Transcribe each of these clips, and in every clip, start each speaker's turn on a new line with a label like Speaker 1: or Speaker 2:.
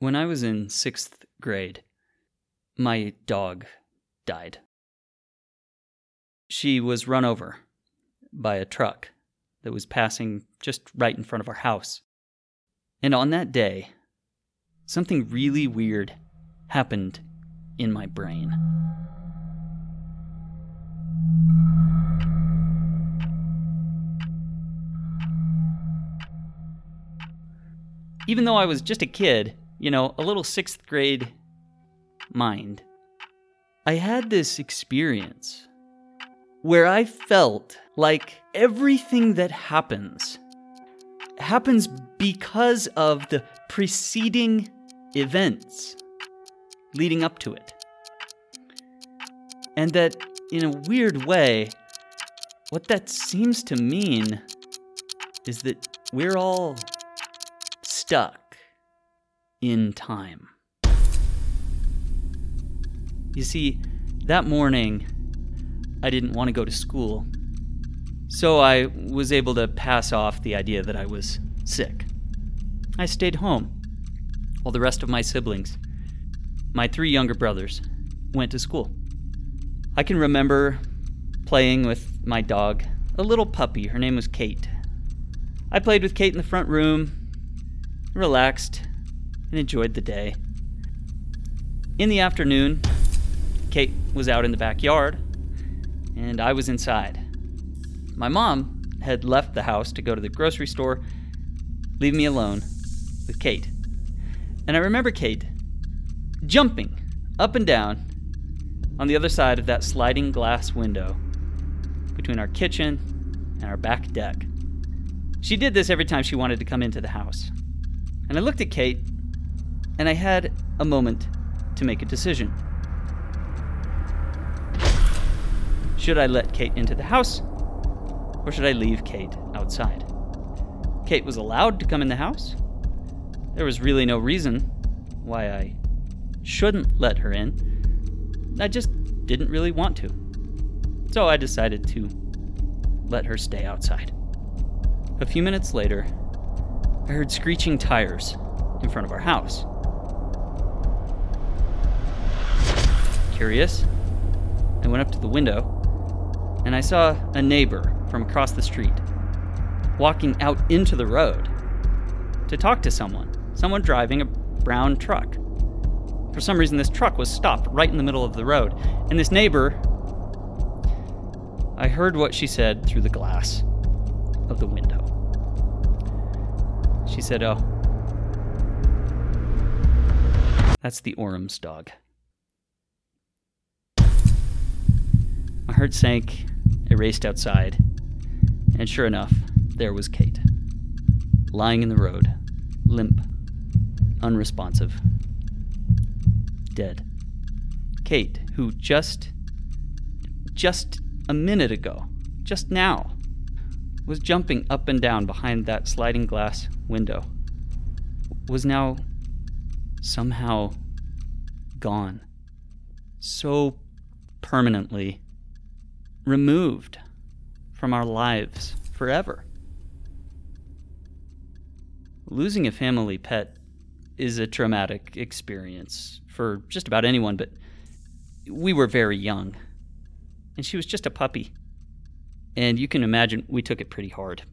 Speaker 1: When I was in 6th grade, my dog died. She was run over by a truck that was passing just right in front of our house. And on that day, something really weird happened in my brain. Even though I was just a kid, a little 6th grade mind, I had this experience where I felt like everything that happens because of the preceding events leading up to it. And that, in a weird way, what that seems to mean is that we're all stuck in time. You see, that morning, I didn't want to go to school, so I was able to pass off the idea that I was sick. I stayed home while the rest of my siblings, my 3 younger brothers, went to school. I can remember playing with my dog, a little puppy. Her name was Kate. I played with Kate in the front room, relaxed, and enjoyed the day. In the afternoon, Kate was out in the backyard, and I was inside. My mom had left the house to go to the grocery store, leave me alone with Kate. And I remember Kate jumping up and down on the other side of that sliding glass window between our kitchen and our back deck. She did this every time she wanted to come into the house. And I looked at Kate, and I had a moment to make a decision. Should I let Kate into the house, or should I leave Kate outside? Kate was allowed to come in the house. There was really no reason why I shouldn't let her in. I just didn't really want to. So I decided to let her stay outside. A few minutes later, I heard screeching tires in front of our house. Curious, I went up to the window, and I saw a neighbor from across the street walking out into the road to talk to someone driving a brown truck. For some reason, this truck was stopped right in the middle of the road, and this neighbor, I heard what she said through the glass of the window. She said, "Oh, that's the Orum's dog." My heart sank. I raced outside, and sure enough, there was Kate, lying in the road, limp, unresponsive, dead. Kate, who just a minute ago, just now, was jumping up and down behind that sliding glass window, was now somehow gone. So permanently removed from our lives forever. Losing a family pet is a traumatic experience for just about anyone, but we were very young, and she was just a puppy. And you can imagine we took it pretty hard.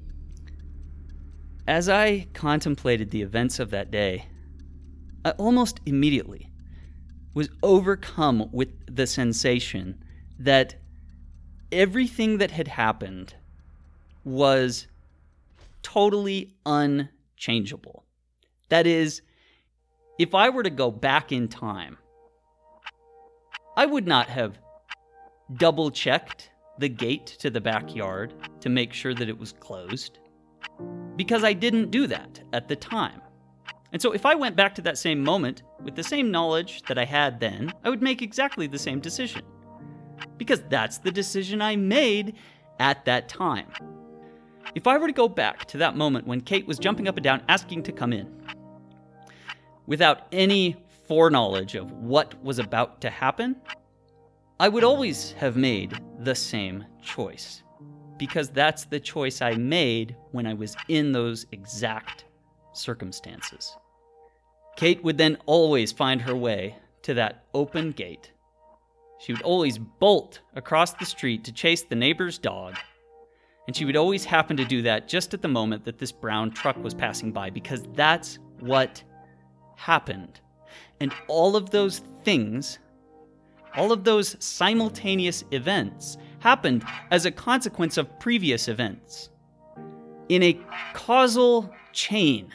Speaker 1: As I contemplated the events of that day, I almost immediately was overcome with the sensation that everything that had happened was totally unchangeable. That is, if I were to go back in time, I would not have double-checked the gate to the backyard to make sure that it was closed, because I didn't do that at the time. And so if I went back to that same moment with the same knowledge that I had then, I would make exactly the same decision, because that's the decision I made at that time. If I were to go back to that moment when Kate was jumping up and down asking to come in, without any foreknowledge of what was about to happen, I would always have made the same choice, because that's the choice I made when I was in those exact circumstances. Kate would then always find her way to that open gate. She would always bolt across the street to chase the neighbor's dog, and she would always happen to do that just at the moment that this brown truck was passing by, because that's what happened. And all of those things, all of those simultaneous events, happened as a consequence of previous events in a causal chain.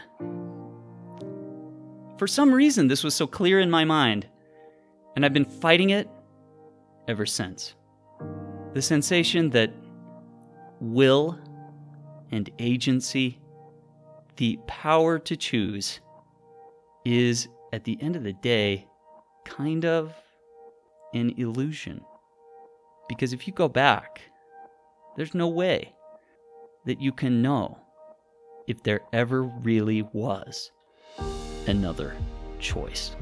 Speaker 1: For some reason, this was so clear in my mind, and I've been fighting it ever since. The sensation that will and agency, the power to choose, is, at the end of the day, kind of an illusion. Because if you go back, there's no way that you can know if there ever really was another choice.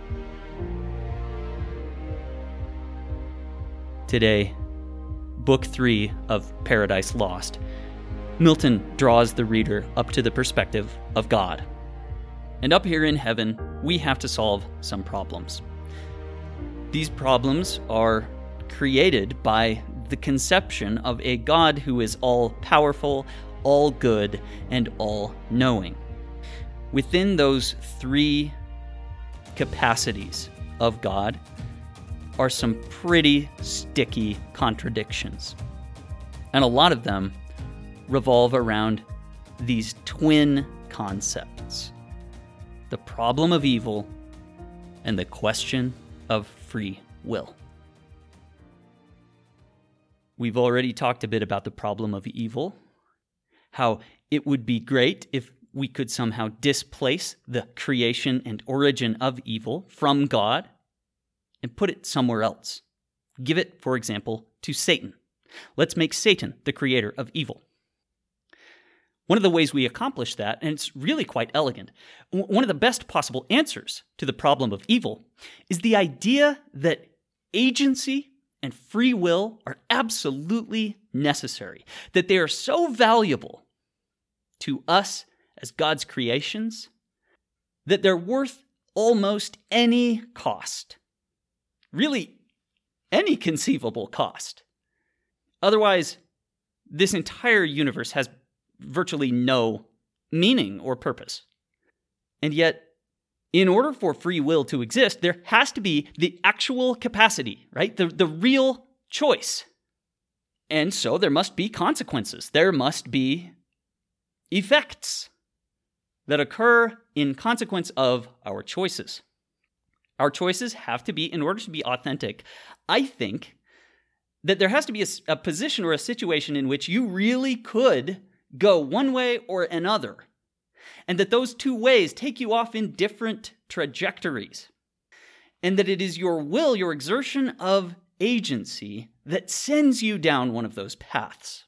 Speaker 1: Today, Book 3 of Paradise Lost, Milton draws the reader up to the perspective of God. And up here in heaven, we have to solve some problems. These problems are created by the conception of a God who is all-powerful, all-good, and all-knowing. Within those three capacities of God are some pretty sticky contradictions. And a lot of them revolve around these twin concepts: the problem of evil and the question of free will. We've already talked a bit about the problem of evil, how it would be great if we could somehow displace the creation and origin of evil from God and put it somewhere else. Give it, for example, to Satan. Let's make Satan the creator of evil. One of the ways we accomplish that, and it's really quite elegant, one of the best possible answers to the problem of evil is the idea that agency and free will are absolutely necessary, that they are so valuable to us as God's creations that they're worth almost any cost. Really, any conceivable cost. Otherwise, this entire universe has virtually no meaning or purpose. And yet, in order for free will to exist, there has to be the actual capacity, right? The real choice. And so there must be consequences. There must be effects that occur in consequence of our choices. Our choices have to be, in order to be authentic, I think that there has to be a position or a situation in which you really could go one way or another, and that those two ways take you off in different trajectories, and that it is your will, your exertion of agency, that sends you down one of those paths.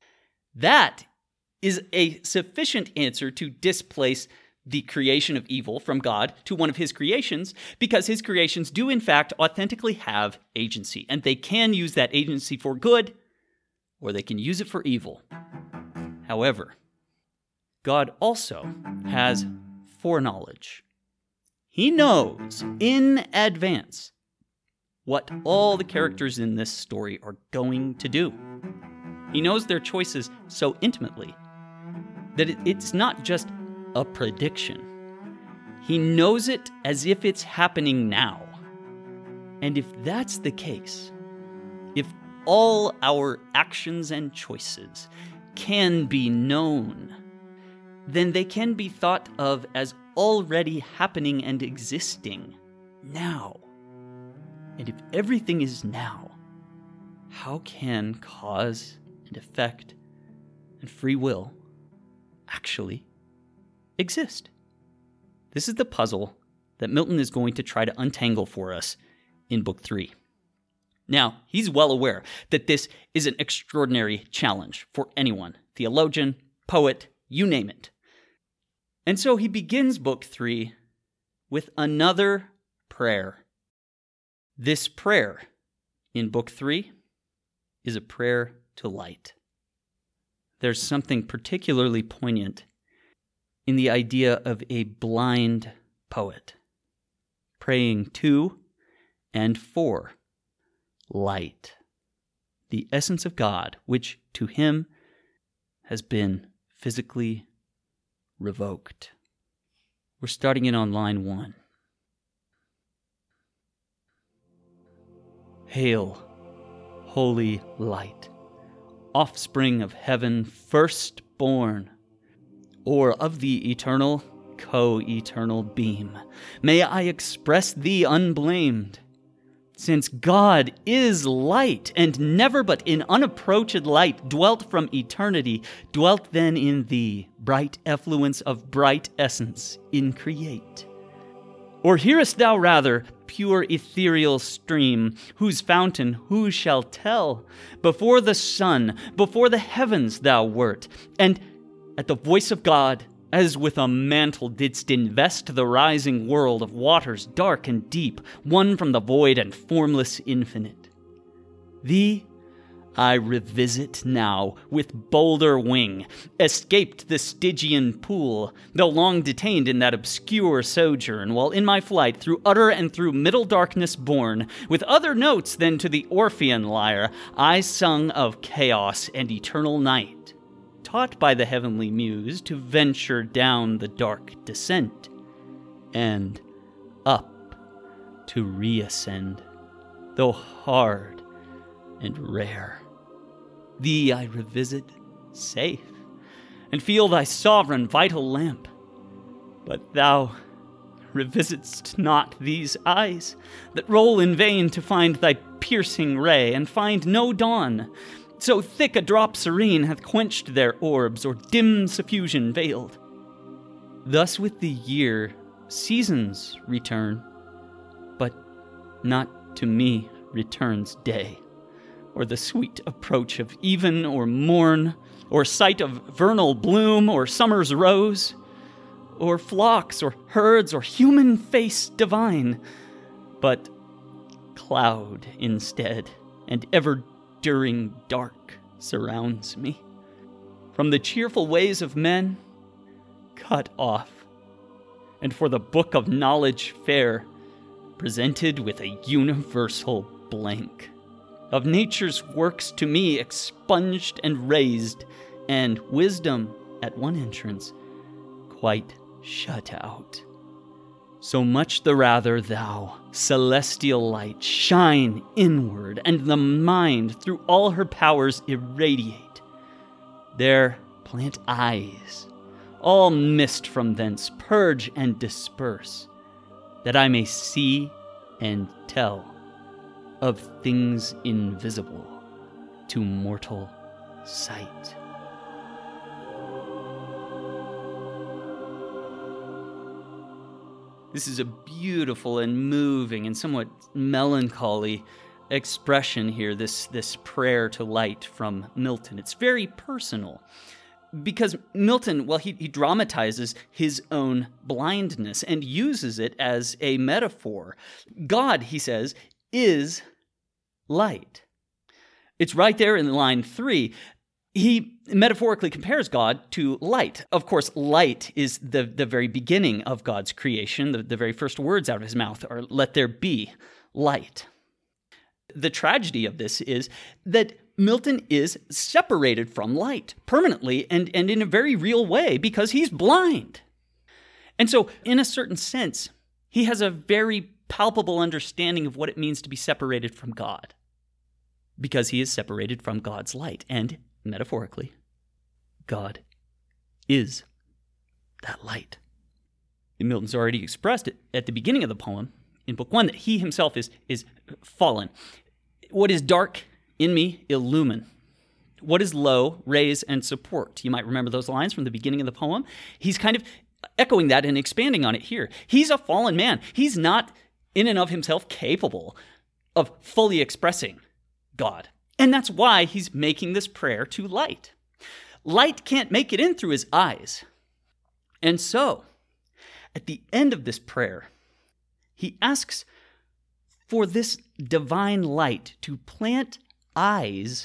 Speaker 1: That is a sufficient answer to displace the creation of evil from God to one of his creations, because his creations do in fact authentically have agency, and they can use that agency for good, or they can use it for evil. However, God also has foreknowledge. He knows in advance what all the characters in this story are going to do. He knows their choices so intimately that it's not just a prediction. He knows it as if it's happening now. And if that's the case, if all our actions and choices can be known, then they can be thought of as already happening and existing now. And if everything is now, how can cause and effect and free will actually exist? This is the puzzle that Milton is going to try to untangle for us in Book 3. Now, he's well aware that this is an extraordinary challenge for anyone, theologian, poet, you name it. And so he begins Book 3 with another prayer. This prayer in Book 3 is a prayer to light. There's something particularly poignant in the idea of a blind poet, praying to and for light, the essence of God, which to him has been physically revoked. We're starting it on line 1. Hail, holy light, offspring of heaven, firstborn, or of the eternal, co-eternal beam. May I express thee unblamed, since God is light, and never but in unapproached light dwelt from eternity, dwelt then in thee, bright effluence of bright essence, increate. Or hearest thou rather, pure ethereal stream, whose fountain who shall tell? Before the sun, before the heavens thou wert, and at the voice of God, as with a mantle didst invest the rising world of waters dark and deep, one from the void and formless infinite. Thee I revisit now with bolder wing, escaped the Stygian pool, though long detained in that obscure sojourn, while in my flight through utter and through middle darkness borne, with other notes than to the Orphean lyre, I sung of chaos and eternal night, taught by the heavenly muse to venture down the dark descent, and up to reascend, though hard and rare. Thee I revisit safe, and feel thy sovereign vital lamp. But thou revisit'st not these eyes, that roll in vain to find thy piercing ray, and find no dawn. So thick a drop serene hath quenched their orbs, or dim suffusion veiled. Thus with the year seasons return, but not to me returns day, or the sweet approach of even or morn, or sight of vernal bloom or summer's rose, or flocks or herds or human face divine, but cloud instead, and ever-during dark surrounds me. From the cheerful ways of men, cut off, and for the book of knowledge fair, presented with a universal blank. Of nature's works to me expunged and raised, and wisdom at one entrance quite shut out. So much the rather thou, celestial light, shine inward, and the mind through all her powers irradiate. There plant eyes, all mist from thence purge and disperse, that I may see and tell of things invisible to mortal sight. This is a beautiful and moving and somewhat melancholy expression here, this prayer to light from Milton. It's very personal, because Milton, well, he dramatizes his own blindness and uses it as a metaphor. God, he says, is light. It's right there in line 3. He metaphorically compares God to light. Of course, light is the very beginning of God's creation. The very first words out of his mouth are, "Let there be light." The tragedy of this is that Milton is separated from light permanently and in a very real way because he's blind. And so, in a certain sense, he has a very palpable understanding of what it means to be separated from God, because he is separated from God's light, and metaphorically, God is that light. Milton's already expressed it at the beginning of the poem in Book 1 that he himself is fallen. What is dark in me, illumine. What is low, raise and support. You might remember those lines from the beginning of the poem. He's kind of echoing that and expanding on it here. He's a fallen man. He's not in and of himself capable of fully expressing God. And that's why he's making this prayer to light. Light can't make it in through his eyes. And so, at the end of this prayer, he asks for this divine light to plant eyes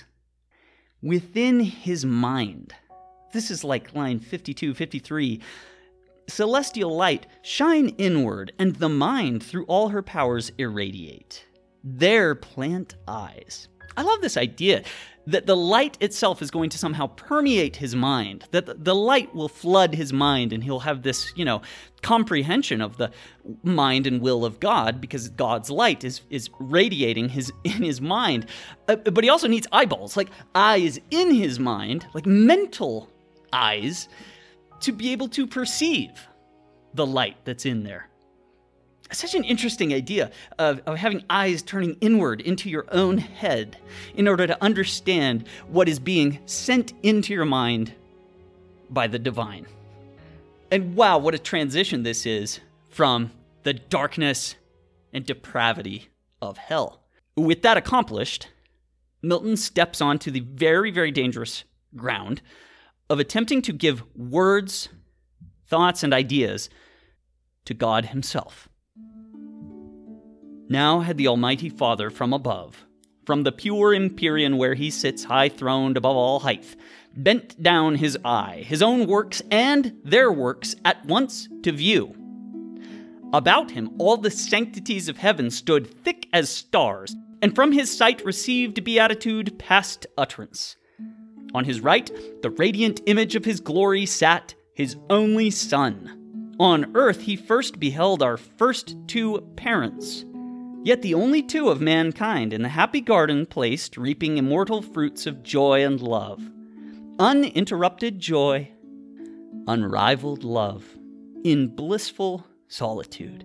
Speaker 1: within his mind. This is like line 52, 53. celestial light shine inward, and the mind through all her powers irradiate. There plant eyes. I love this idea that the light itself is going to somehow permeate his mind, that the light will flood his mind, and he'll have this, comprehension of the mind and will of God, because God's light is radiating in his mind. But he also needs eyeballs, like eyes in his mind, like mental eyes, to be able to perceive the light that's in there. Such an interesting idea of having eyes turning inward into your own head in order to understand what is being sent into your mind by the divine. And wow, what a transition this is from the darkness and depravity of hell. With that accomplished, Milton steps onto the very, very dangerous ground of attempting to give words, thoughts, and ideas to God himself. Now had the Almighty Father from above, from the pure empyrean where he sits high-throned above all height, bent down his eye, his own works and their works at once to view. About him all the sanctities of heaven stood thick as stars, and from his sight received beatitude past utterance. On his right, the radiant image of his glory sat, his only Son. On earth he first beheld our first two parents, yet the only two of mankind in the happy garden placed, reaping immortal fruits of joy and love. Uninterrupted joy, unrivaled love, in blissful solitude.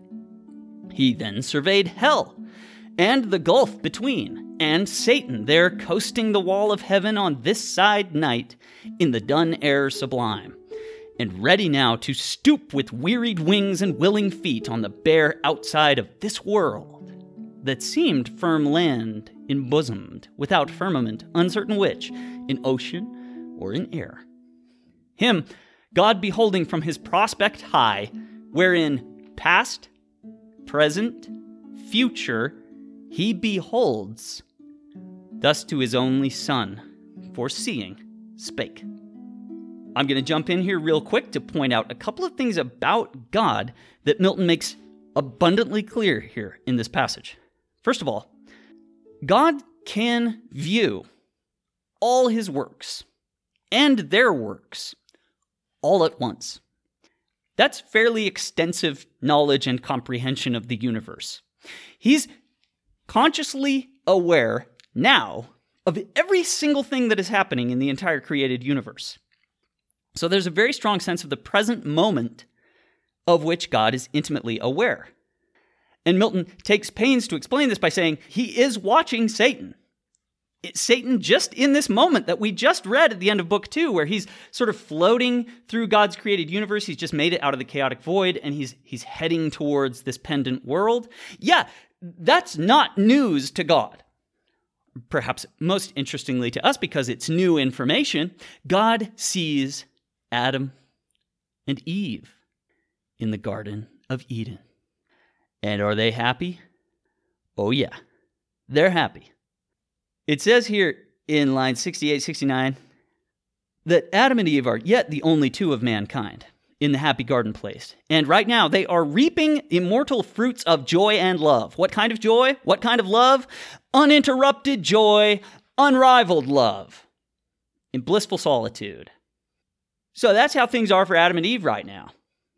Speaker 1: He then surveyed hell, and the gulf between, and Satan there coasting the wall of heaven on this side night in the dun air sublime, and ready now to stoop with wearied wings and willing feet on the bare outside of this world, that seemed firm land embosomed, without firmament, uncertain which, in ocean or in air. Him, God beholding from his prospect high, wherein past, present, future, he beholds, thus to his only Son, foreseeing, spake. I'm going to jump in here real quick to point out a couple of things about God that Milton makes abundantly clear here in this passage. First of all, God can view all his works and their works all at once. That's fairly extensive knowledge and comprehension of the universe. He's consciously aware now of every single thing that is happening in the entire created universe. So there's a very strong sense of the present moment of which God is intimately aware. And Milton takes pains to explain this by saying he is watching Satan. Satan just in this moment that we just read at the end of Book 2, where he's sort of floating through God's created universe. He's just made it out of the chaotic void, and he's heading towards this pendant world. Yeah, that's not news to God. Perhaps most interestingly to us, because it's new information, God sees Adam and Eve in the Garden of Eden. And are they happy? Oh yeah, they're happy. It says here in line 68, 69, that Adam and Eve are yet the only two of mankind in the happy garden place. And right now they are reaping immortal fruits of joy and love. What kind of joy? What kind of love? Uninterrupted joy, unrivaled love, in blissful solitude. So that's how things are for Adam and Eve right now.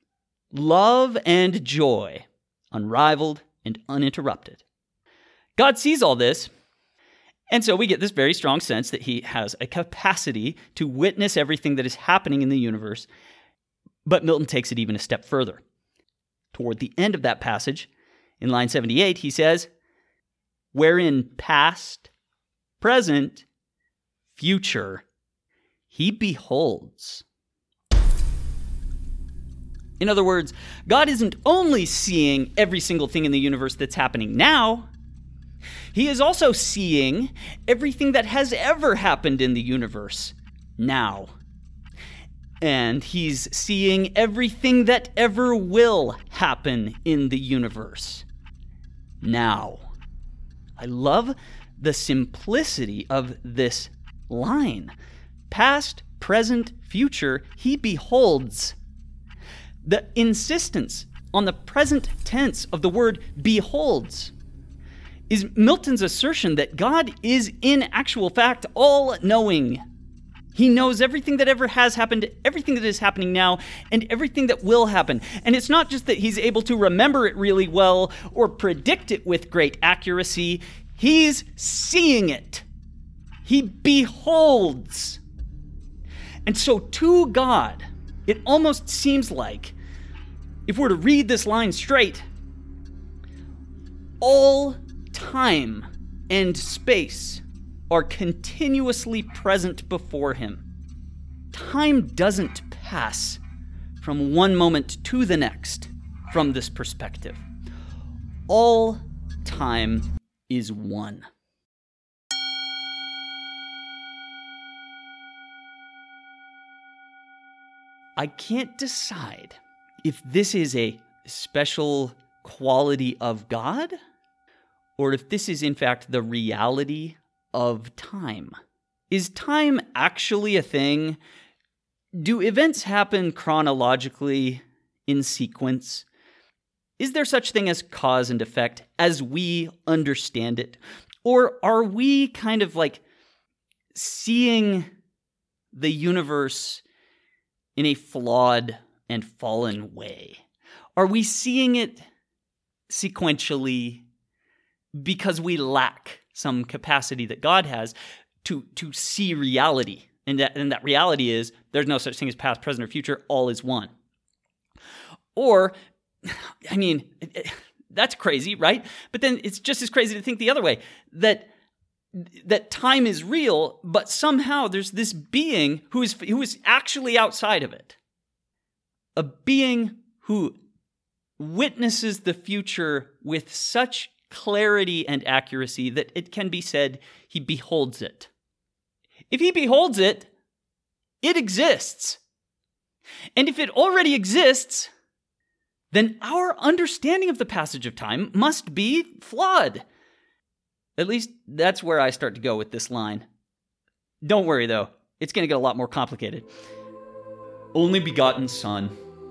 Speaker 1: Love and joy, unrivaled and uninterrupted. God sees all this, and so we get this very strong sense that he has a capacity to witness everything that is happening in the universe. But Milton takes it even a step further. Toward the end of that passage, in line 78, he says, wherein past, present, future, he beholds. In other words, God isn't only seeing every single thing in the universe that's happening now, he is also seeing everything that has ever happened in the universe now. And he's seeing everything that ever will happen in the universe now. I love the simplicity of this line. Past, present, future, he beholds. The insistence on the present tense of the word beholds is Milton's assertion that God is in actual fact all-knowing. He knows everything that ever has happened, everything that is happening now, and everything that will happen. And it's not just that he's able to remember it really well or predict it with great accuracy. He's seeing it. He beholds. And so to God, it almost seems like, if we're to read this line straight, all time and space are continuously present before him. Time doesn't pass from one moment to the next from this perspective. All time is one. I can't decide if this is a special quality of God or if this is in fact the reality of time. Is time actually a thing? Do events happen chronologically in sequence? Is there such thing as cause and effect as we understand it? Or are we kind of like seeing the universe in a flawed and fallen way? Are we seeing it sequentially because we lack some capacity that God has to see reality? And that reality is there's no such thing as past, present, or future. All is one. Or, I mean, that's crazy, right? But then it's just as crazy to think the other way, that time is real, but somehow there's this being who is actually outside of it. A being who witnesses the future with such clarity and accuracy that it can be said he beholds it. If he beholds it, it exists. And if it already exists, then our understanding of the passage of time must be flawed. At least that's where I start to go with this line. Don't worry, though. It's going to get a lot more complicated. Only begotten Son,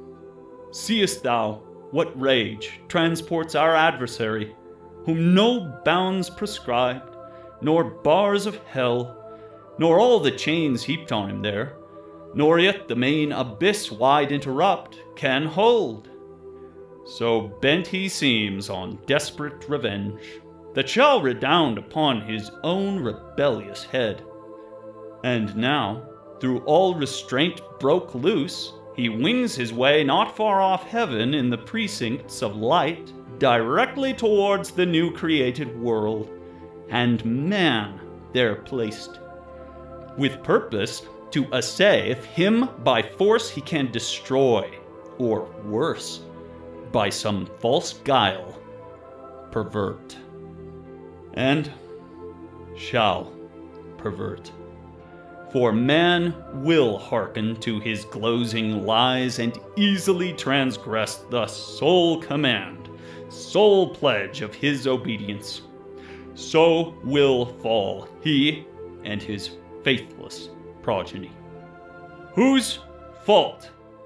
Speaker 1: seest thou what rage transports our adversary, whom no bounds prescribed, nor bars of hell, nor all the chains heaped on him there, nor yet the main abyss wide interrupt, can hold? So bent he seems on desperate revenge, that shall redound upon his own rebellious head. And now, through all restraint broke loose, he wings his way not far off heaven in the precincts of light, directly towards the new created world, and man there placed, with purpose to assay if him by force he can destroy, or worse, by some false guile pervert, and shall pervert. For man will hearken to his glozing lies and easily transgress the sole command, sole pledge of his obedience. So will fall he and his faithless progeny. Whose fault?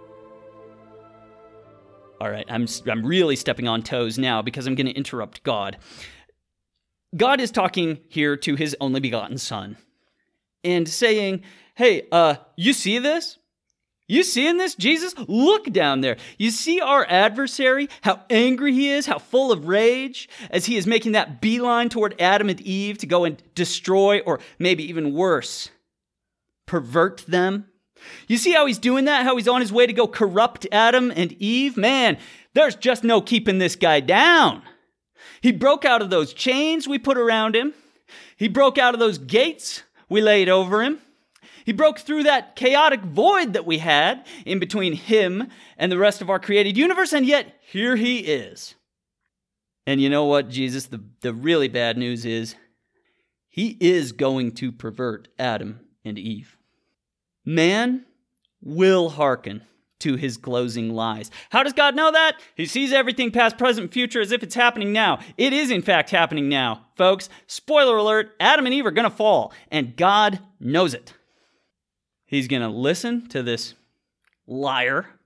Speaker 1: All right, I'm really stepping on toes now because I'm going to interrupt God. God is talking here to his only begotten Son and saying, hey, you see this? You seeing this, Jesus? Look down there. You see our adversary, how angry he is, how full of rage, as he is making that beeline toward Adam and Eve to go and destroy, or maybe even worse, pervert them? You see how he's doing that? How he's on his way to go corrupt Adam and Eve? Man, there's just no keeping this guy down. He broke out of those chains we put around him. He broke out of those gates we laid over him. He broke through that chaotic void that we had in between him and the rest of our created universe, and yet here he is. And you know what, Jesus? The really bad news is he is going to pervert Adam and Eve. Man will hearken to his glozing lies. How does God know that? He sees everything past, present, future as if it's happening now. It is in fact happening now, folks. Spoiler alert, Adam and Eve are going to fall, and God knows it. He's going to listen to this liar,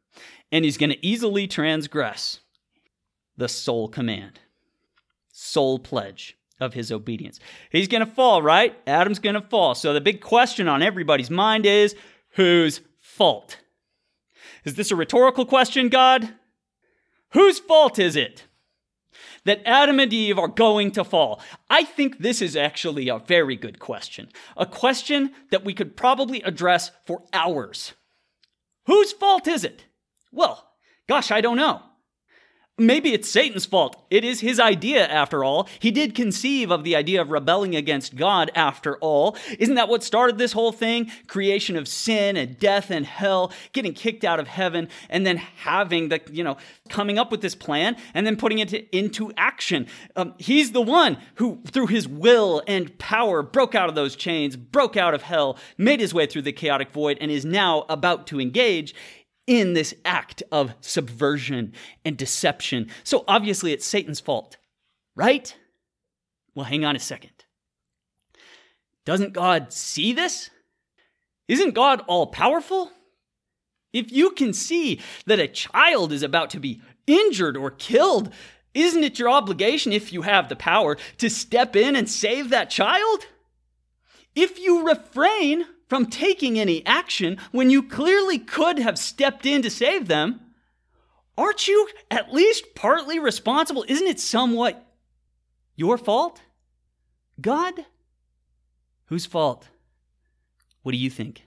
Speaker 1: and he's going to easily transgress the sole command, sole pledge of his obedience. He's going to fall, right? Adam's going to fall. So the big question on everybody's mind is, whose fault? Is this a rhetorical question, God? Whose fault is it that Adam and Eve are going to fall? I think this is actually a very good question. A question that we could probably address for hours. Whose fault is it? Well, gosh, I don't know. Maybe it's Satan's fault. It is his idea, after all. He did conceive of the idea of rebelling against God, after all. Isn't that what started this whole thing? Creation of sin and death and hell, getting kicked out of heaven, and then having coming up with this plan and then putting it into action. He's the one who, through his will and power, broke out of those chains, broke out of hell, made his way through the chaotic void, and is now about to engage in this act of subversion and deception. So obviously it's Satan's fault, right? Well, hang on a second. Doesn't God see this? Isn't God all-powerful? If you can see that a child is about to be injured or killed, isn't it your obligation, if you have the power, to step in and save that child? If you refrain from taking any action when you clearly could have stepped in to save them, aren't you at least partly responsible? Isn't it somewhat your fault? God? Whose fault? What do you think?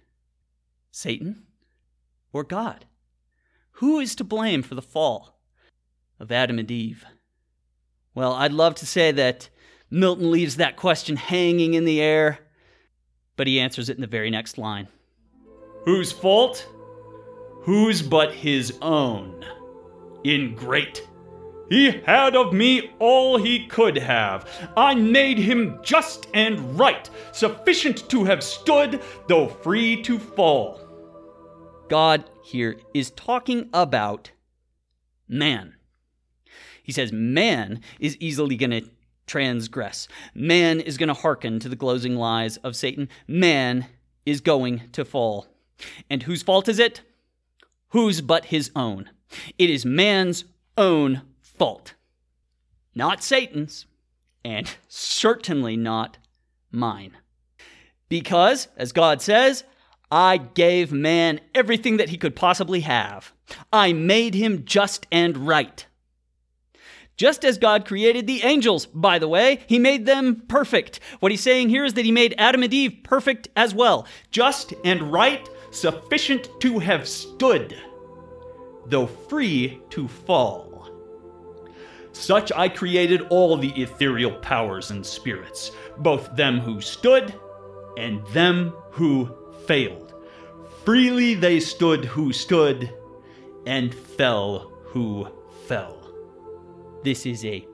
Speaker 1: Satan or God? Who is to blame for the fall of Adam and Eve? Well, I'd love to say that Milton leaves that question hanging in the air, but he answers it in the very next line. Whose fault? Whose but his own? Ingrate! He had of me all he could have. I made him just and right, sufficient to have stood, though free to fall. God here is talking about man. He says man is easily going to transgress. Man is going to hearken to the glozing lies of Satan. Man is going to fall. And whose fault is it? Whose but his own? It is man's own fault. Not Satan's, and certainly not mine. Because, as God says, I gave man everything that he could possibly have. I made him just and right. Just as God created the angels, by the way, he made them perfect. What he's saying here is that he made Adam and Eve perfect as well. Just and right, sufficient to have stood, though free to fall. Such I created all the ethereal powers and spirits, both them who stood and them who failed. Freely they stood who stood, and fell who fell. This is a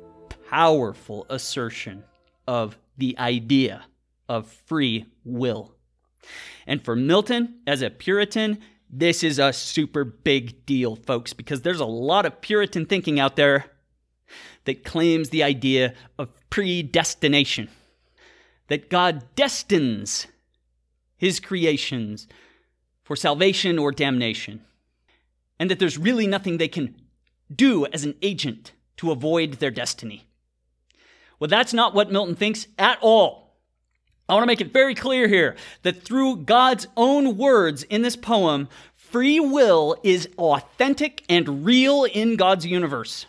Speaker 1: powerful assertion of the idea of free will. And for Milton, as a Puritan, this is a super big deal, folks, because there's a lot of Puritan thinking out there that claims the idea of predestination, that God destines his creations for salvation or damnation, and that there's really nothing they can do as an agent to avoid their destiny. Well, that's not what Milton thinks at all. I want to make it very clear here that through God's own words in this poem, free will is authentic and real in God's universe.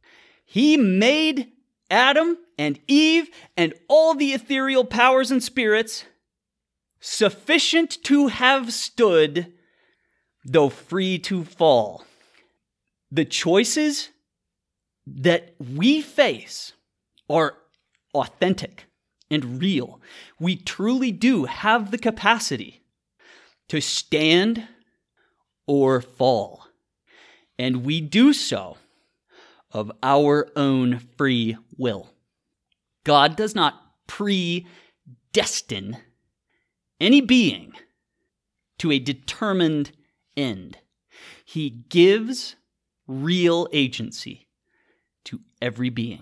Speaker 1: He made Adam and Eve and all the ethereal powers and spirits sufficient to have stood, though free to fall. The choices that we face are authentic and real. We truly do have the capacity to stand or fall. And we do so of our own free will. God does not predestine any being to a determined end. He gives real agency to every being.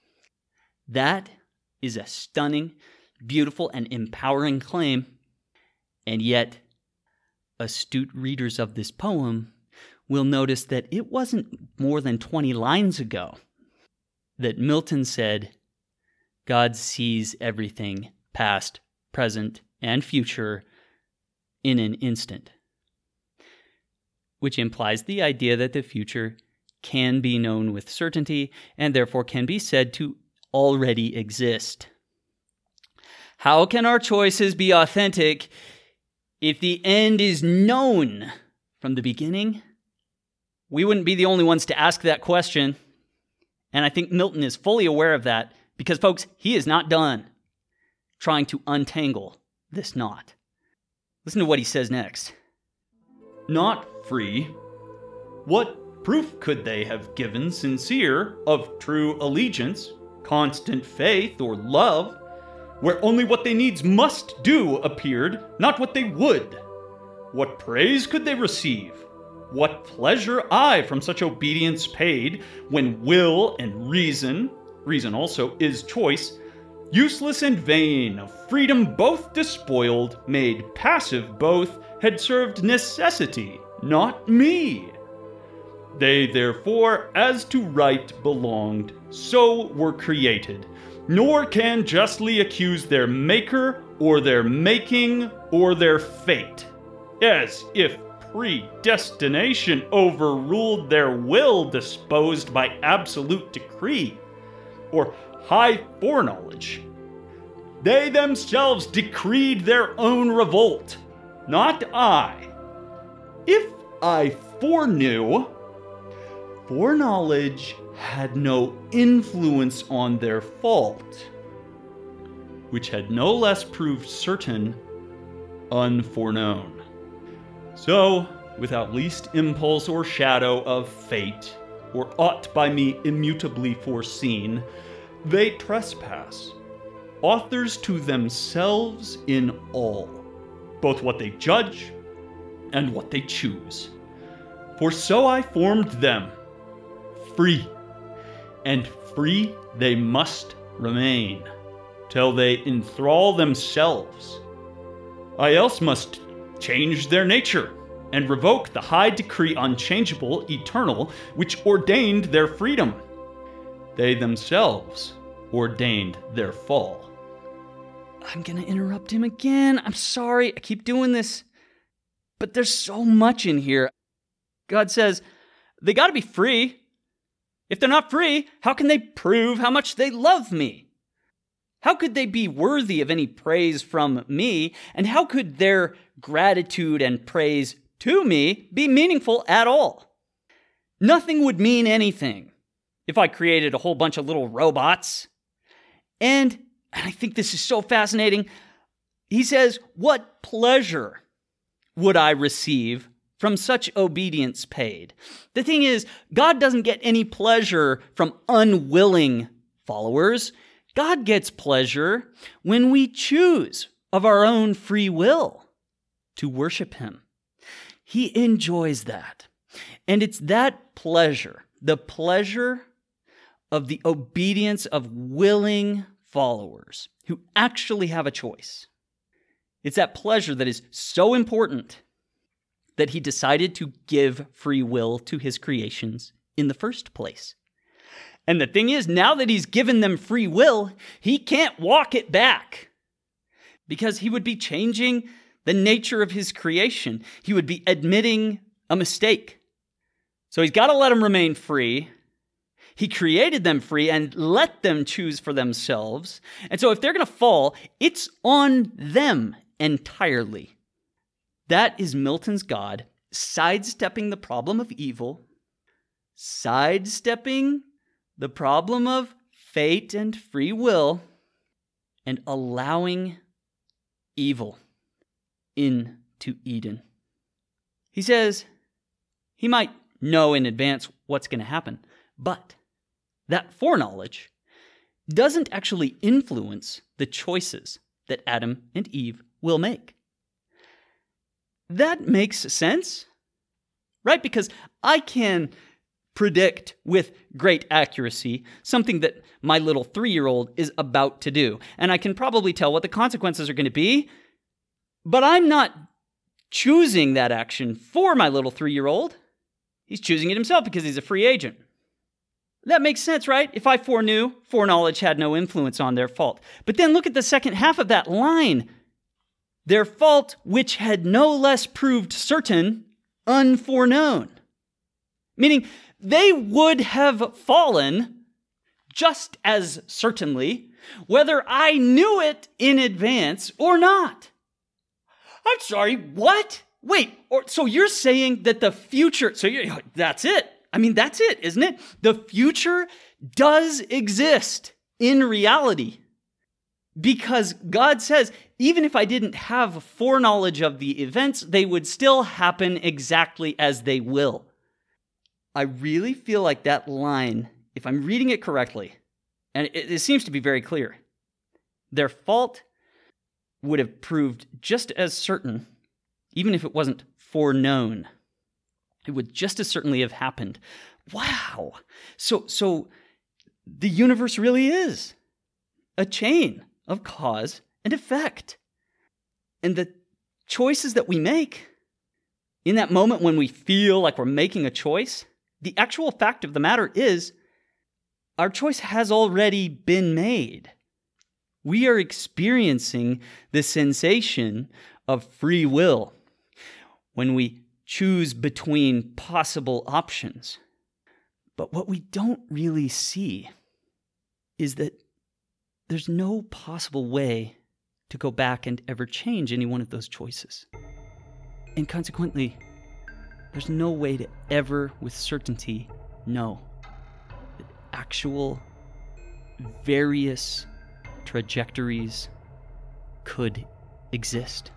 Speaker 1: That is a stunning, beautiful, and empowering claim, and yet astute readers of this poem we'll notice that it wasn't more than 20 lines ago that Milton said, God sees everything, past, present, and future, in an instant. Which implies the idea that the future can be known with certainty and therefore can be said to already exist. How can our choices be authentic if the end is known from the beginning? We wouldn't be the only ones to ask that question. And I think Milton is fully aware of that because, folks, he is not done trying to untangle this knot. Listen to what he says next. Not free. What proof could they have given sincere of true allegiance, constant faith, or love, where only what they needs must do appeared, not what they would? What praise could they receive? What pleasure I from such obedience paid, when will and reason also is choice, useless and vain, of freedom both despoiled, made passive both, had served necessity, not me. They therefore, as to right belonged, so were created, nor can justly accuse their maker, or their making, or their fate, as if predestination overruled their will disposed by absolute decree, or high foreknowledge. They themselves decreed their own revolt, not I. If I foreknew, foreknowledge had no influence on their fault, which had no less proved certain unforeknown. So, without least impulse or shadow of fate, or aught by me immutably foreseen, they trespass, authors to themselves in all, both what they judge and what they choose. For so I formed them, free, and free they must remain, till they enthrall themselves. I else must change their nature, and revoke the high decree unchangeable, eternal, which ordained their freedom. They themselves ordained their fall. I'm going to interrupt him again. I'm sorry. I keep doing this. But there's so much in here. God says, they got to be free. If they're not free, how can they prove how much they love me? How could they be worthy of any praise from me? And how could their gratitude and praise to me be meaningful at all? Nothing would mean anything if I created a whole bunch of little robots. And I think this is so fascinating. He says, what pleasure would I receive from such obedience paid? The thing is, God doesn't get any pleasure from unwilling followers. God gets pleasure when we choose of our own free will to worship Him. He enjoys that. And it's that pleasure, the pleasure of the obedience of willing followers who actually have a choice. It's that pleasure that is so important that He decided to give free will to His creations in the first place. And the thing is, now that He's given them free will, He can't walk it back, because He would be changing the nature of His creation. He would be admitting a mistake. So He's got to let them remain free. He created them free and let them choose for themselves. And so if they're going to fall, it's on them entirely. That is Milton's God sidestepping the problem of evil, sidestepping the problem of fate and free will, and allowing evil into Eden. He says He might know in advance what's going to happen, but that foreknowledge doesn't actually influence the choices that Adam and Eve will make. That makes sense, right? Because I can predict with great accuracy something that my little 3-year-old is about to do. And I can probably tell what the consequences are going to be, but I'm not choosing that action for my little 3-year-old. He's choosing it himself because he's a free agent. That makes sense, right? If I foreknew, foreknowledge had no influence on their fault. But then look at the second half of that line. Their fault, which had no less proved certain, unforeknown. Meaning, they would have fallen just as certainly, whether I knew it in advance or not. I'm sorry, what? Wait, so you're saying that the future, that's it. I mean, that's it, isn't it? The future does exist in reality. Because God says, even if I didn't have foreknowledge of the events, they would still happen exactly as they will. I really feel like that line, if I'm reading it correctly, and it seems to be very clear, their fault would have proved just as certain, even if it wasn't foreknown. It would just as certainly have happened. Wow. So the universe really is a chain of cause and effect. And the choices that we make in that moment when we feel like we're making a choice, the actual fact of the matter is our choice has already been made. We are experiencing the sensation of free will when we choose between possible options. But what we don't really see is that there's no possible way to go back and ever change any one of those choices. And consequently, there's no way to ever with certainty know that actual various trajectories could exist.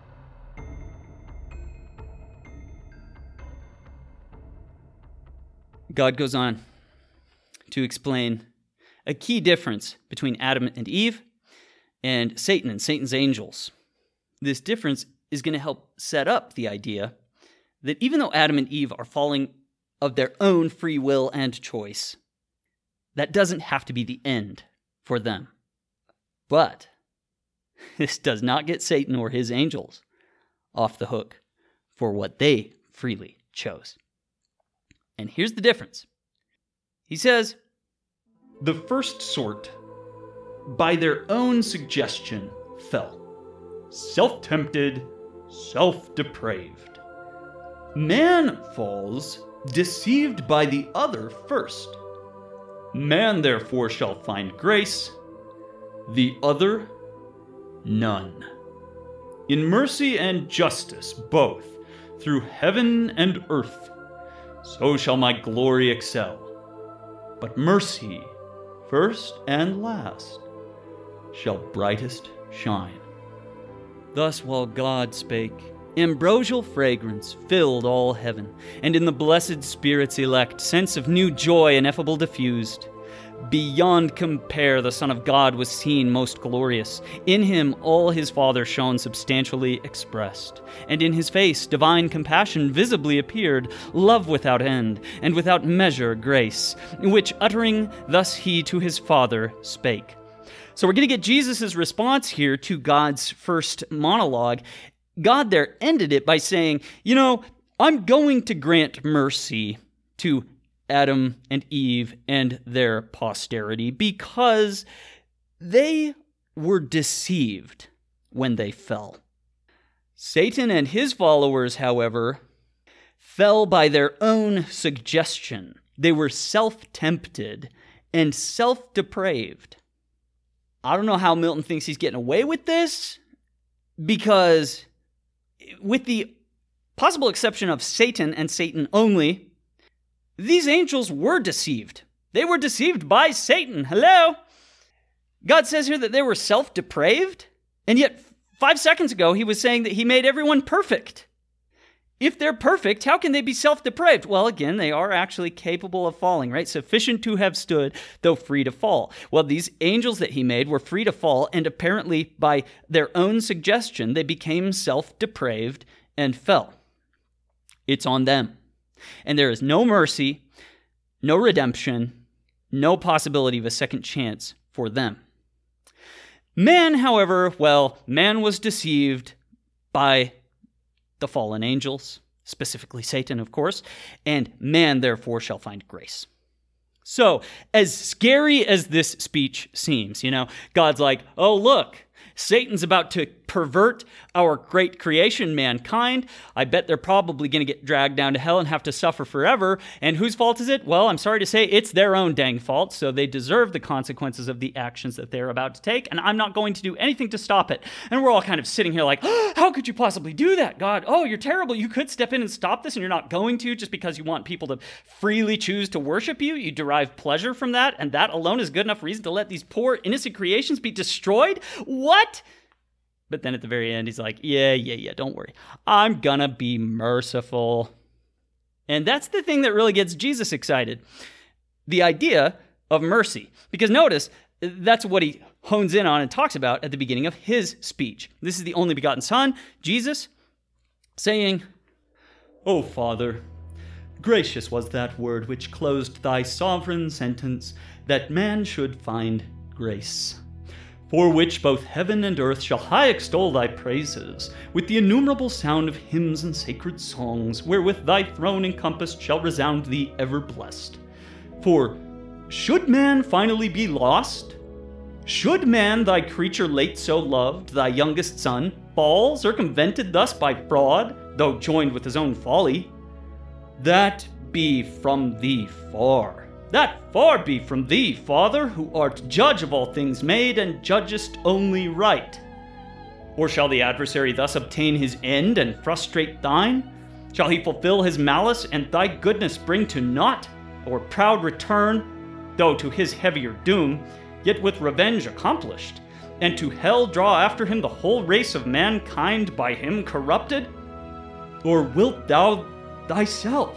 Speaker 1: God goes on to explain a key difference between Adam and Eve and Satan's angels. This difference is going to help set up the idea that even though Adam and Eve are falling of their own free will and choice, that doesn't have to be the end for them. But this does not get Satan or his angels off the hook for what they freely chose. And here's the difference. He says, the first sort, by their own suggestion, fell. Self-tempted, self-depraved. Man falls, deceived by the other first. Man therefore shall find grace, the other none. In mercy and justice both, through heaven and earth, so shall my glory excel. But mercy, first and last, shall brightest shine. Thus while God spake, ambrosial fragrance filled all heaven, and in the blessed Spirit's elect sense of new joy ineffable diffused. Beyond compare the Son of God was seen most glorious. In him all his Father shone substantially expressed. And in his face divine compassion visibly appeared, love without end, and without measure grace, which uttering thus he to his Father spake. So we're going to get Jesus' response here to God's first monologue. God there ended it by saying, I'm going to grant mercy to Adam and Eve and their posterity because they were deceived when they fell. Satan and his followers, however, fell by their own suggestion. They were self-tempted and self-depraved. I don't know how Milton thinks he's getting away with this, because with the possible exception of Satan and Satan only, these angels were deceived. They were deceived by Satan. Hello? God says here that they were self-depraved, and yet 5 seconds ago he was saying that he made everyone perfect. If they're perfect, how can they be self-depraved? Well, again, they are actually capable of falling, right? Sufficient to have stood, though free to fall. Well, these angels that he made were free to fall, and apparently by their own suggestion, they became self-depraved and fell. It's on them. And there is no mercy, no redemption, no possibility of a second chance for them. Man, however, man was deceived by the fallen angels. specifically Satan, of course, and man therefore shall find grace. So, as scary as this speech seems, God's like, oh, look, Satan's about to pervert our great creation, mankind. I bet they're probably going to get dragged down to hell and have to suffer forever. And whose fault is it? Well, I'm sorry to say it's their own dang fault, so they deserve the consequences of the actions that they're about to take, and I'm not going to do anything to stop it. And we're all kind of sitting here like, oh, how could you possibly do that, God? Oh, you're terrible. You could step in and stop this, and you're not going to just because you want people to freely choose to worship you. You derive pleasure from that, and that alone is good enough reason to let these poor, innocent creations be destroyed? What? But then at the very end, he's like, yeah, don't worry. I'm gonna be merciful. And that's the thing that really gets Jesus excited. The idea of mercy. Because notice, that's what he hones in on and talks about at the beginning of his speech. This is the only begotten Son, Jesus, saying, O Father, gracious was that word which closed thy sovereign sentence, that man should find grace. For which both heaven and earth shall high extol thy praises, with the innumerable sound of hymns and sacred songs, wherewith thy throne encompassed shall resound thee ever blessed. For should man finally be lost? Should man, thy creature late so loved, thy youngest son, fall, circumvented thus by fraud, though joined with his own folly? That be from thee far. That far be from thee, Father, who art judge of all things made, and judgest only right. Or shall the adversary thus obtain his end and frustrate thine? Shall he fulfill his malice and thy goodness bring to naught? Or proud return, though to his heavier doom, yet with revenge accomplished, and to hell draw after him the whole race of mankind by him corrupted? Or wilt thou thyself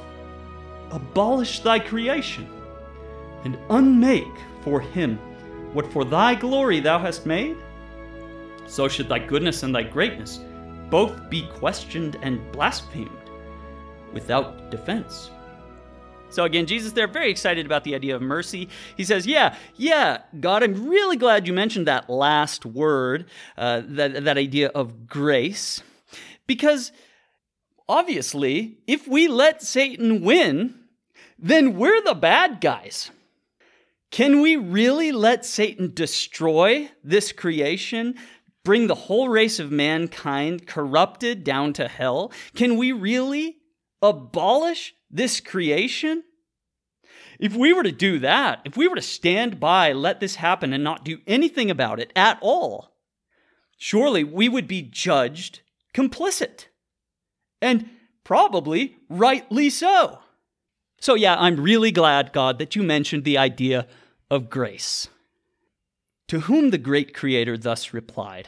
Speaker 1: abolish thy creation, and unmake for him what for thy glory thou hast made? So should thy goodness and thy greatness both be questioned and blasphemed without defense. So again, Jesus there, very excited about the idea of mercy. He says, yeah, God, I'm really glad you mentioned that last word, that idea of grace, because obviously, if we let Satan win, then we're the bad guys. Can we really let Satan destroy this creation, bring the whole race of mankind corrupted down to hell? Can we really abolish this creation? If we were to do that, if we were to stand by, let this happen and not do anything about it at all, surely we would be judged complicit. And probably rightly so. So yeah, I'm really glad, God, that you mentioned the idea of grace. To whom the great Creator thus replied,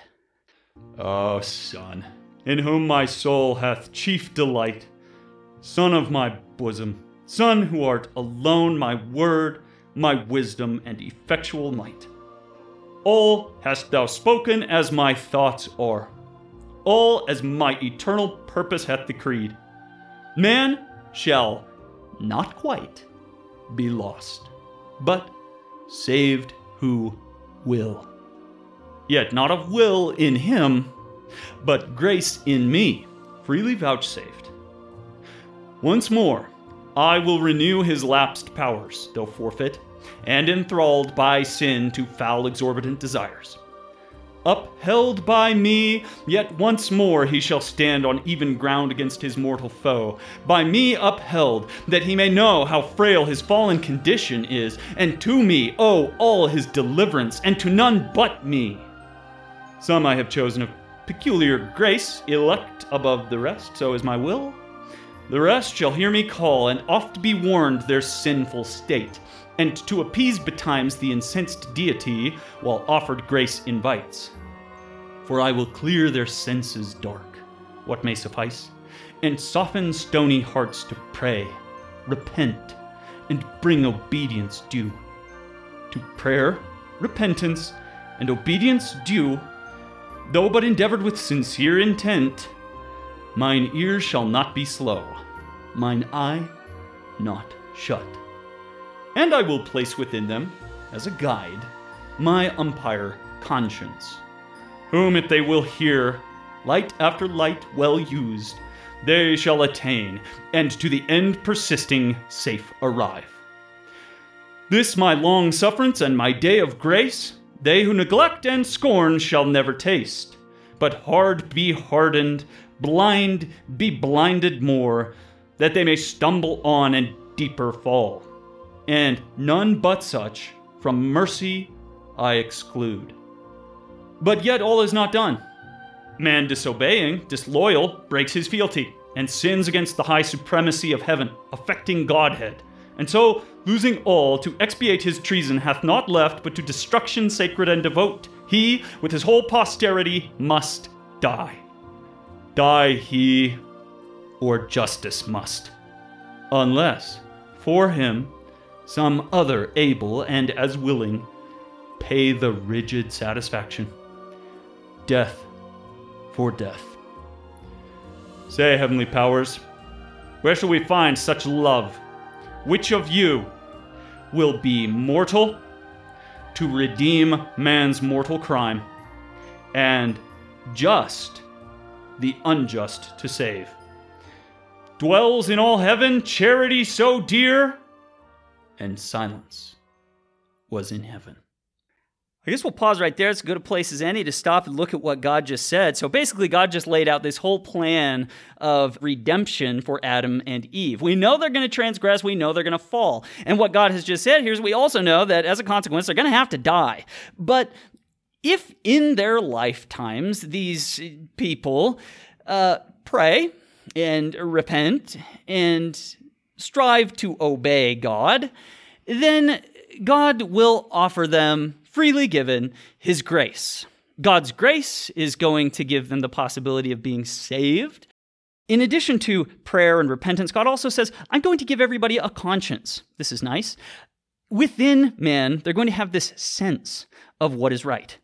Speaker 1: O Son, in whom my soul hath chief delight, Son of my bosom, Son who art alone my word, my wisdom, and effectual might. All hast thou spoken as my thoughts are, all as my eternal purpose hath decreed. Man shall not quite be lost, but saved who will. Yet not of will in him, but grace in me, freely vouchsafed. Once more, I will renew his lapsed powers, though forfeit, and enthralled by sin to foul exorbitant desires. Upheld by me, yet once more he shall stand on even ground against his mortal foe. By me upheld, that he may know how frail his fallen condition is, and to me owe all his deliverance, and to none but me. Some I have chosen of peculiar grace, elect above the rest, so is my will. The rest shall hear me call, and oft be warned their sinful state, and to appease betimes the incensed deity, while offered grace invites. For I will clear their senses dark, what may suffice, and soften stony hearts to pray, repent, and bring obedience due. To prayer, repentance, and obedience due, though but endeavored with sincere intent, mine ear shall not be slow, mine eye not shut. And I will place within them, as a guide, my umpire conscience, whom if they will hear, light after light well used,
Speaker 2: they shall attain, and to the end persisting safe arrive. This my long sufferance and my day of grace, they who neglect and scorn shall never taste, but hard be hardened, blind be blinded more, that they may stumble on and deeper fall. And none but such from mercy I exclude. But yet all is not done. Man disobeying, disloyal, breaks his fealty, and sins against the high supremacy of heaven, affecting Godhead. And so, losing all, to expiate his treason hath not left but to destruction sacred and devote. He, with his whole posterity, must die. Die he, or justice must. Unless, for him, some other able and as willing pay the rigid satisfaction. Death for death. Say, heavenly powers, where shall we find such love? Which of you will be mortal to redeem man's mortal crime, and just the unjust to save? Dwells in all heaven charity so dear? And silence was in heaven.
Speaker 1: I guess we'll pause right there. It's as good a place as any to stop and look at what God just said. So basically, God just laid out this whole plan of redemption for Adam and Eve. We know they're going to transgress. We know they're going to fall. And what God has just said here is we also know that as a consequence, they're going to have to die. But if in their lifetimes these people pray and repent and strive to obey God, then God will offer them, freely given, his grace. God's grace is going to give them the possibility of being saved. In addition to prayer and repentance, God also says, I'm going to give everybody a conscience. This is nice. Within man, they're going to have this sense of what is right.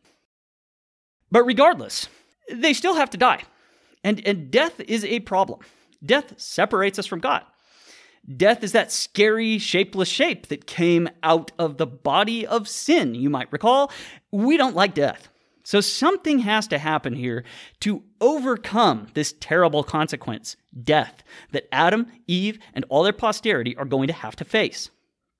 Speaker 1: But regardless, they still have to die. And death is a problem. Death separates us from God. Death is that scary, shapeless shape that came out of the body of sin. You might recall, we don't like death. So something has to happen here to overcome this terrible consequence, death, that Adam, Eve, and all their posterity are going to have to face.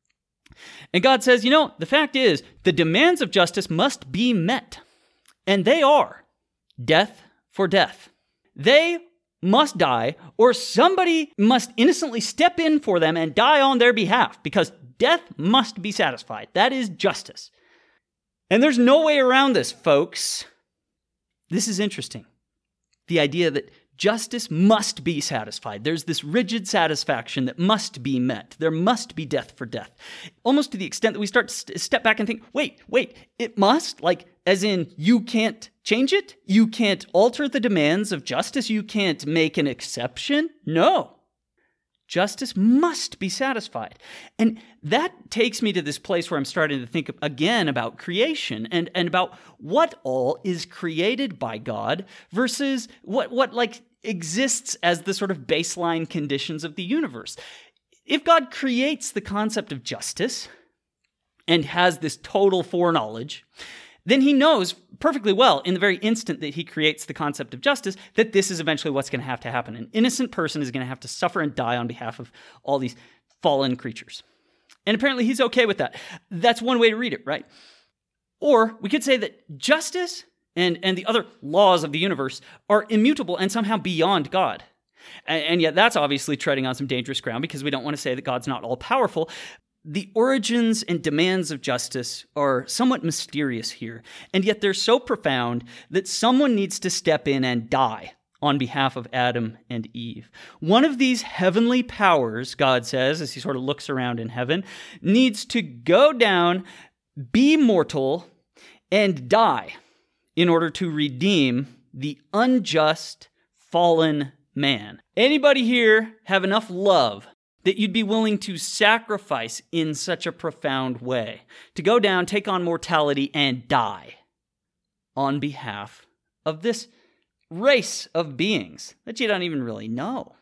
Speaker 1: And God says, the fact is, the demands of justice must be met. And they are death for death. They must die, or somebody must innocently step in for them and die on their behalf, because death must be satisfied. That is justice. And there's no way around this, folks. This is interesting. The idea that justice must be satisfied. There's this rigid satisfaction that must be met. There must be death for death. Almost to the extent that we start to step back and think, wait, it must? Like, as in, you can't change it? You can't alter the demands of justice? You can't make an exception? No. Justice must be satisfied. And that takes me to this place where I'm starting to think again about creation and about what all is created by God versus what exists as the sort of baseline conditions of the universe. If God creates the concept of justice and has this total foreknowledge, then he knows perfectly well in the very instant that he creates the concept of justice that this is eventually what's going to happen. An innocent person is going to have to suffer and die on behalf of all these fallen creatures. And apparently he's okay with that. That's one way to read it, right? Or we could say that justice and the other laws of the universe are immutable and somehow beyond God. And yet that's obviously treading on some dangerous ground because we don't want to say that God's not all-powerful. The origins and demands of justice are somewhat mysterious here, and yet they're so profound that someone needs to step in and die on behalf of Adam and Eve. One of these heavenly powers, God says, as he sort of looks around in heaven, needs to go down, be mortal, and die in order to redeem the unjust, fallen man. Anybody here have enough love that you'd be willing to sacrifice in such a profound way, to go down, take on mortality, and die on behalf of this race of beings that you don't even really know?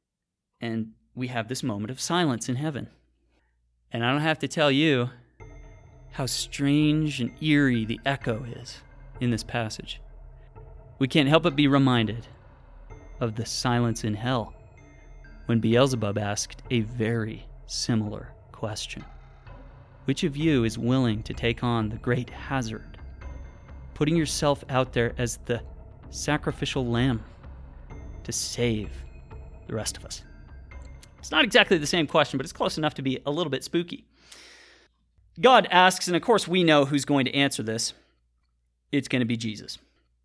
Speaker 1: And we have this moment of silence in heaven. And I don't have to tell you how strange and eerie the echo is in this passage. We can't help but be reminded of the silence in hell when Beelzebub asked a very similar question. Which of you is willing to take on the great hazard, putting yourself out there as the sacrificial lamb to save the rest of us? It's not exactly the same question, but it's close enough to be a little bit spooky. God asks, and of course we know who's going to answer this. It's going to be Jesus.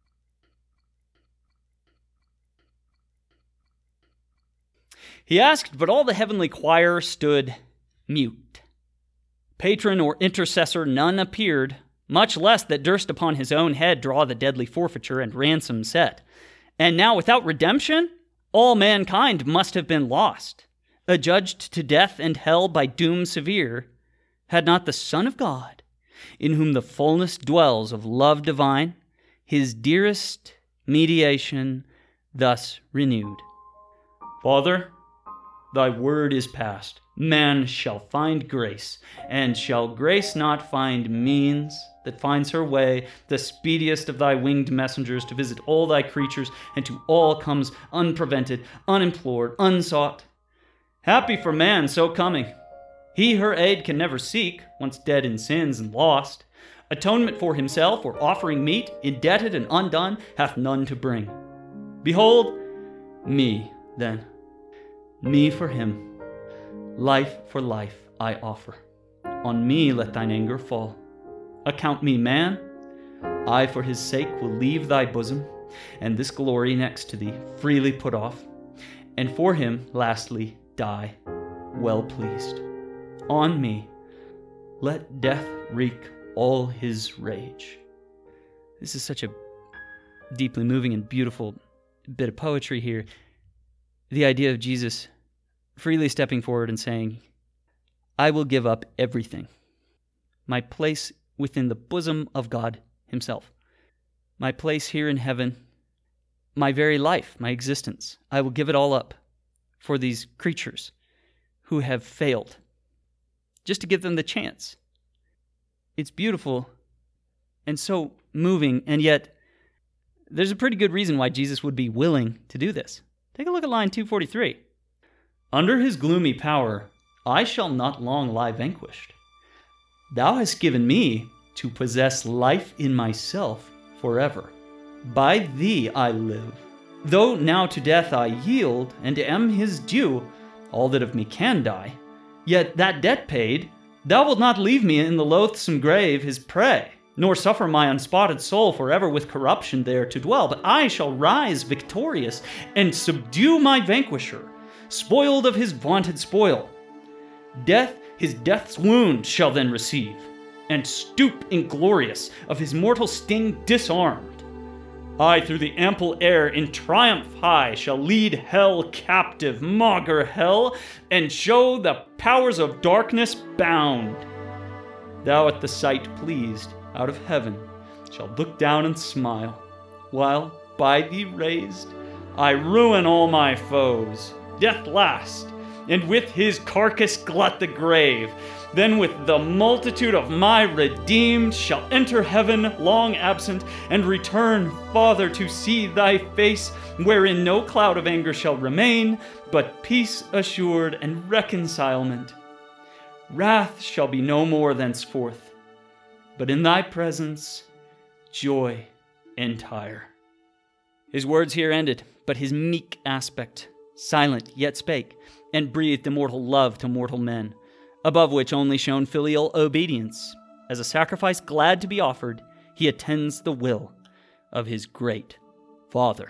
Speaker 1: He asked, but all the heavenly choir stood mute. Patron or intercessor none appeared, much less that durst upon his own head draw the deadly forfeiture and ransom set. And now without redemption, all mankind must have been lost, adjudged to death and hell by doom severe, had not the Son of God, in whom the fullness dwells of love divine, his dearest mediation thus renewed.
Speaker 2: Father, thy word is past. Man shall find grace, and shall grace not find means that finds her way, the speediest of thy winged messengers, to visit all thy creatures, and to all comes unprevented, unimplored, unsought. Happy for man so coming. He her aid can never seek, once dead in sins and lost. Atonement for himself, or offering meet, indebted and undone, hath none to bring. Behold, me, then, me for him. Life for life I offer. On me let thine anger fall. Account me man, I for his sake will leave thy bosom, and this glory next to thee freely put off, and for him lastly die, well pleased. On me let death wreak all his rage. This is such a deeply moving and beautiful bit of poetry here. The idea of Jesus freely stepping forward and saying, I will give up everything. My place within the bosom of God himself. My place here in heaven. My very life, my existence. I will give it all up for these creatures who have failed, just to give them the chance. It's beautiful and so moving, and yet there's a pretty good reason why Jesus would be willing to do this. Take a look at line 243. Under his gloomy power, I shall not long lie vanquished. Thou hast given me to possess life in myself forever. By thee I live. Though now to death I yield, and am his due, all that of me can die, yet that debt paid, thou wilt not leave me in the loathsome grave his prey, nor suffer my unspotted soul forever with corruption there to dwell, but I shall rise victorious, and subdue my vanquisher, spoiled of his vaunted spoil. Death his death's wound shall then receive, and stoop inglorious, of his mortal sting disarmed. I through the ample air in triumph high shall lead hell captive, maugre hell, and show the powers of darkness bound. Thou at the sight pleased, out of heaven, shalt look down and smile, while, by thee raised, I ruin all my foes. Death last, and with his carcass glut the grave. Then with the multitude of my redeemed shall enter heaven long absent, and return, Father, to see thy face, wherein no cloud of anger shall remain, but peace assured and reconcilement. Wrath shall be no more thenceforth, but in thy presence joy entire.
Speaker 1: His words here ended, but his meek aspect, silent yet spake, and breathed immortal love to mortal men, above which only shone filial obedience. As a sacrifice glad to be offered, he attends the will of his great Father.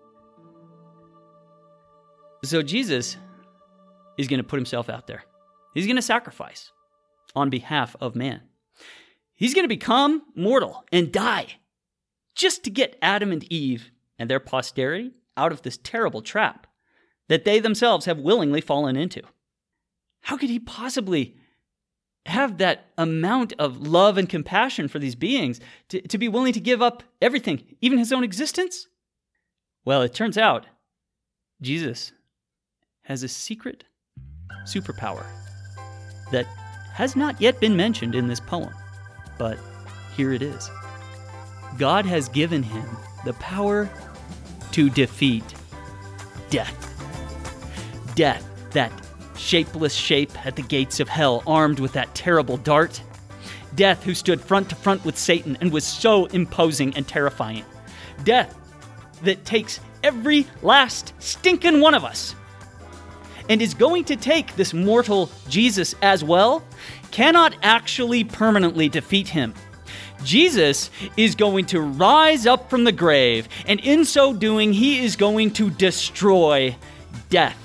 Speaker 1: So Jesus is going to put himself out there. He's going to sacrifice on behalf of man. He's going to become mortal and die just to get Adam and Eve and their posterity out of this terrible trap that they themselves have willingly fallen into. How could he possibly have that amount of love and compassion for these beings to be willing to give up everything, even his own existence? Well, it turns out Jesus has a secret superpower that has not yet been mentioned in this poem, but here it is. God has given him the power to defeat death. Death, that shapeless shape at the gates of hell, armed with that terrible dart. Death, who stood front to front with Satan and was so imposing and terrifying. Death that takes every last stinking one of us and is going to take this mortal Jesus as well, cannot actually permanently defeat him. Jesus is going to rise up from the grave, and in so doing, he is going to destroy death.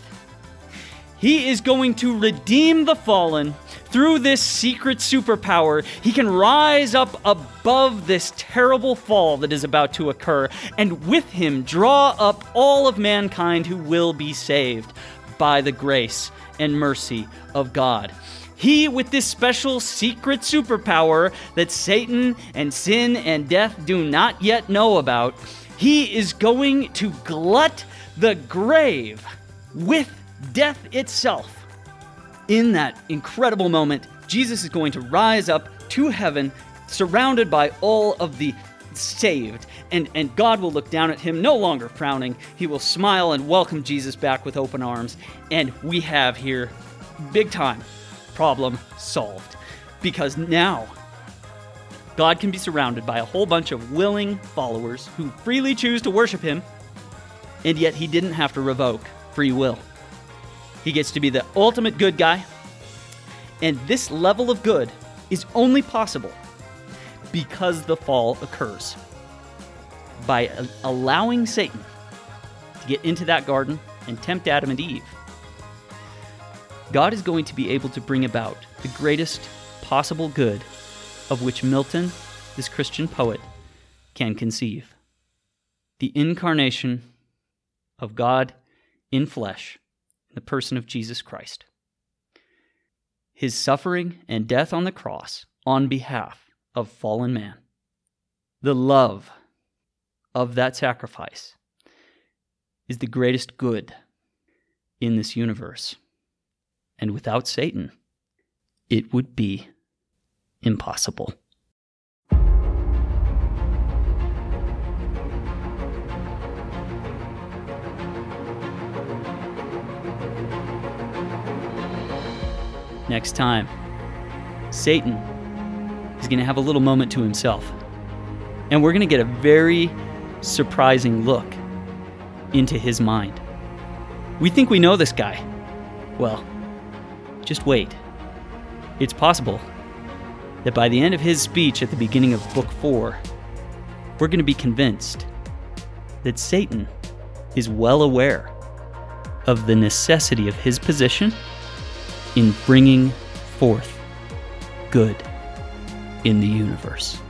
Speaker 1: He is going to redeem the fallen. Through this secret superpower, he can rise up above this terrible fall that is about to occur, and with him draw up all of mankind who will be saved by the grace and mercy of God. He, with this special secret superpower that Satan and sin and death do not yet know about, he is going to glut the grave with death itself. In that incredible moment, Jesus is going to rise up to heaven, surrounded by all of the saved, and God will look down at him, no longer frowning. He will smile and welcome Jesus back with open arms, and we have here, big time, problem solved. Because now, God can be surrounded by a whole bunch of willing followers who freely choose to worship him, and yet he didn't have to revoke free will. He gets to be the ultimate good guy, and this level of good is only possible because the fall occurs. By allowing Satan to get into that garden and tempt Adam and Eve, God is going to be able to bring about the greatest possible good of which Milton, this Christian poet, can conceive. The incarnation of God in flesh, in the person of Jesus Christ. His suffering and death on the cross on behalf of fallen man. The love of that sacrifice is the greatest good in this universe. And without Satan, it would be impossible. Next time, Satan is going to have a little moment to himself. And we're going to get a very surprising look into his mind. We think we know this guy. Well, just wait. It's possible that by the end of his speech at the beginning of Book 4, we're going to be convinced that Satan is well aware of the necessity of his position in bringing forth good in the universe.